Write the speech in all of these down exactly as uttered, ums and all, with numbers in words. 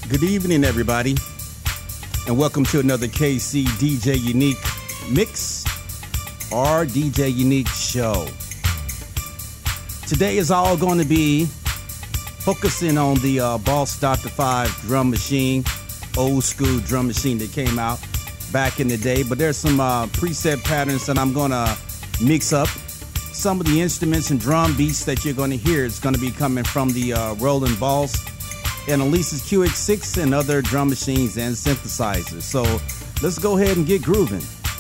Good evening, everybody, and welcome to another K C D J Unique Mix or D J Unique Show. Today is all going to be focusing on the uh, Boss Doctor five drum machine, old school drum machine that came out back in the day. But there's some uh, preset patterns that I'm going to mix up. Some of the instruments and drum beats that you're going to hear is going to be coming from the uh, Roland Boss and Elisa's Q X six and other drum machines and synthesizers. So let's go ahead and get grooving.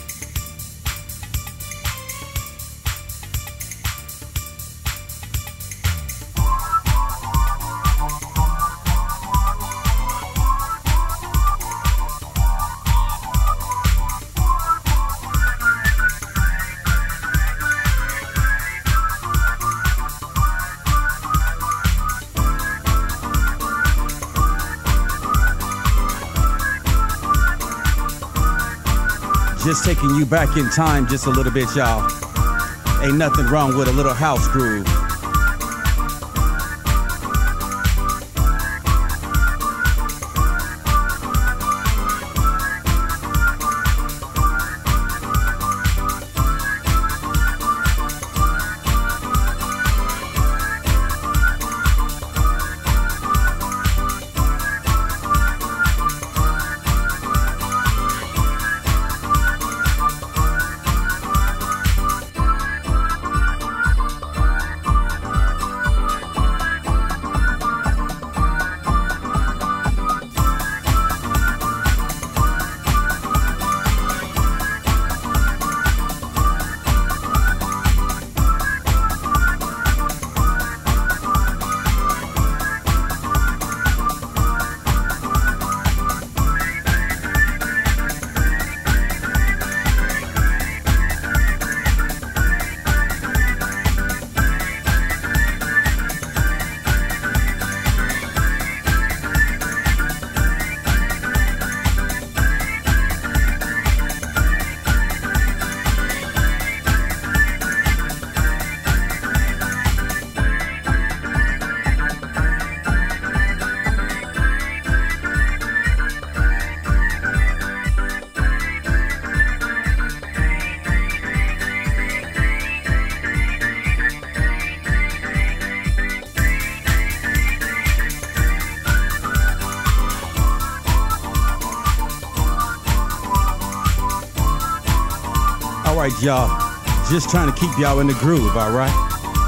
Just taking you back in time just a little bit, y'all. Ain't nothing wrong with a little house groove. All right, y'all, just trying to keep y'all in the groove, all right?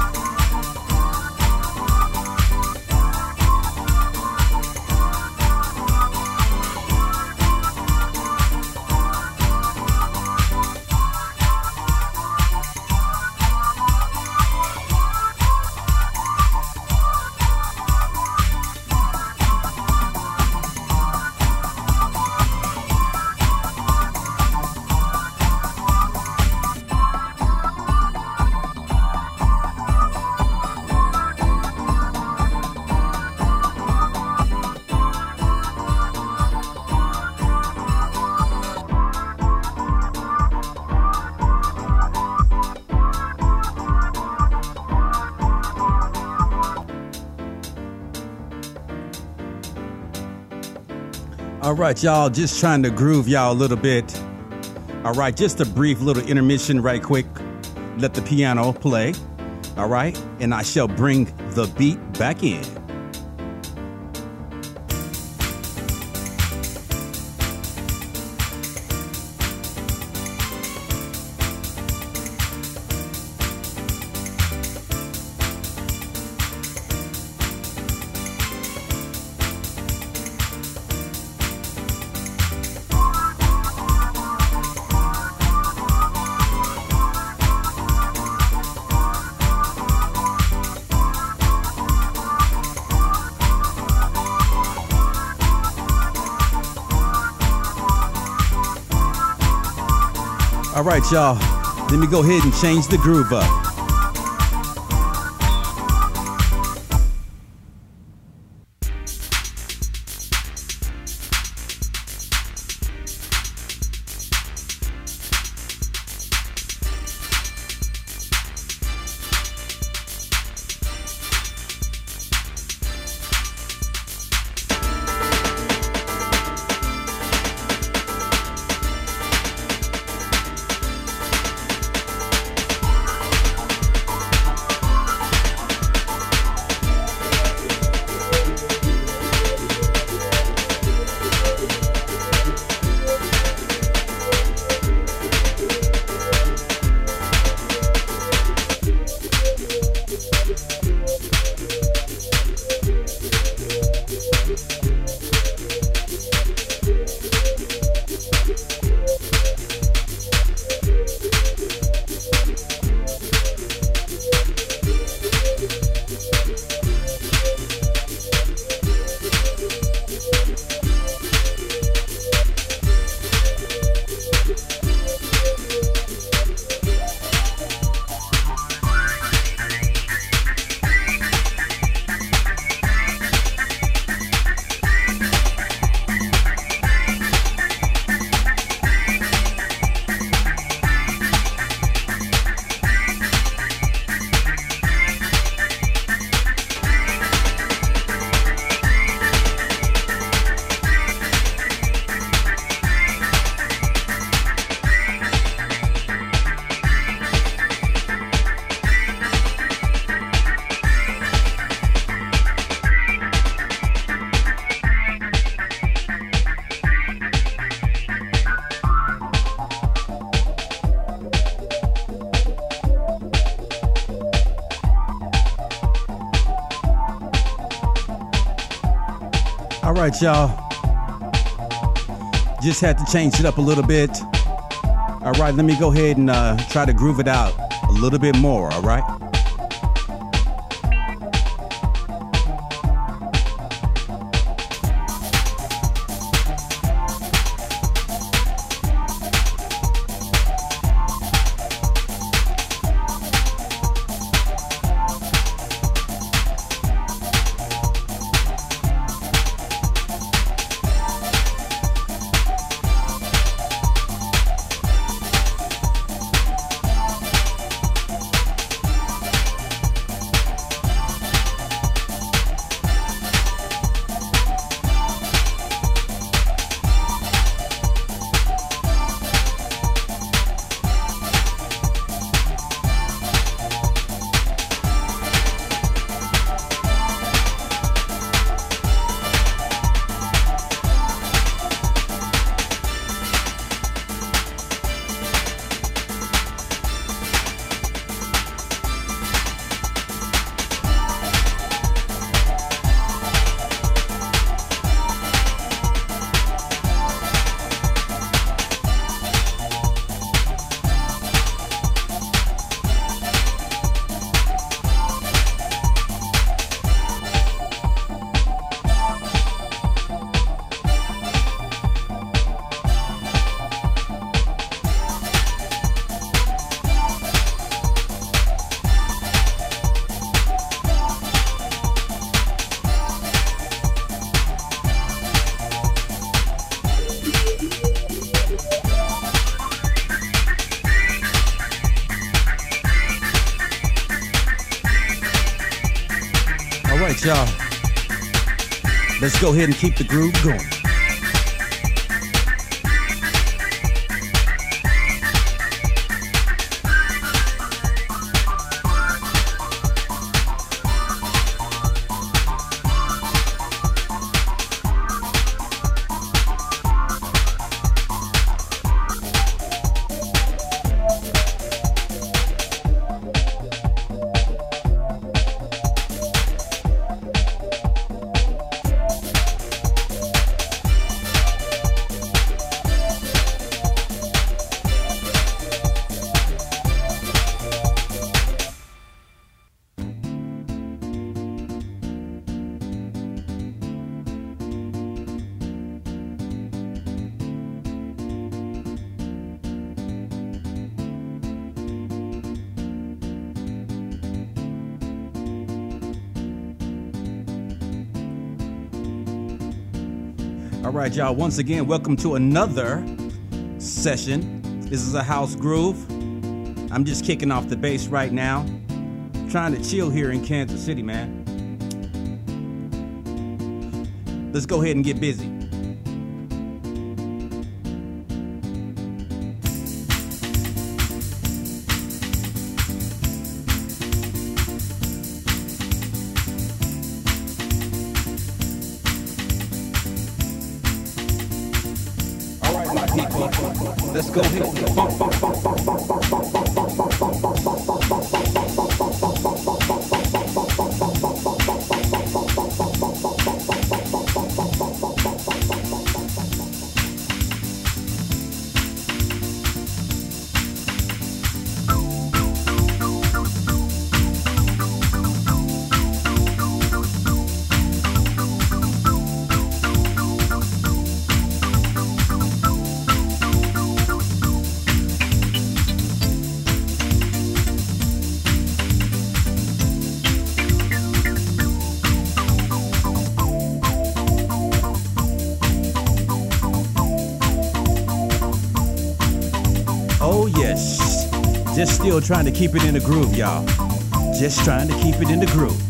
All right, y'all, just trying to groove y'all a little bit. All right, just a brief little intermission right quick. Let the piano play. All right, and I shall bring the beat back in. All right, y'all, let me go ahead and change the groove up. All right, y'all. Just had to change it up a little bit. All right, let me go ahead and uh, try to groove it out a little bit more, all right? Y'all, let's go ahead and keep the groove going. All right, y'all, once again, welcome to another session. This is a house groove. I'm just kicking off the bass right now. Trying to chill here in Kansas City, man. Let's go ahead and get busy. Let's go ahead. Just still trying to keep it in the groove, y'all. Just trying to keep it in the groove.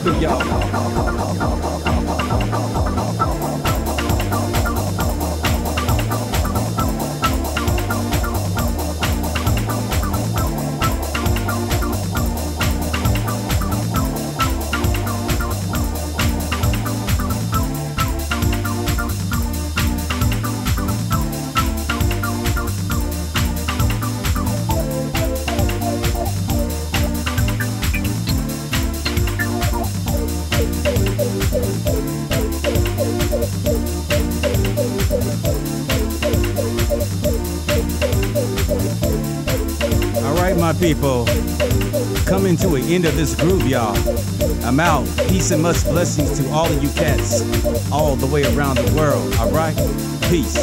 through y'all. My people, coming to an end of this groove, y'all. I'm out. Peace and much blessings to all of you cats all the way around the world. All right? Peace.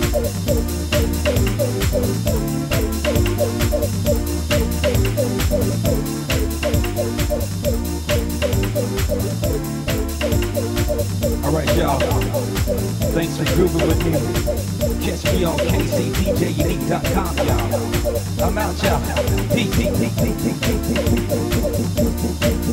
All right, y'all. Thanks for grooving with me. Catch me on K C D J unique dot com, y'all. I'm out, y'all. Peace, peace, peace, peace, peace, peace, peace, peace, peace, peace.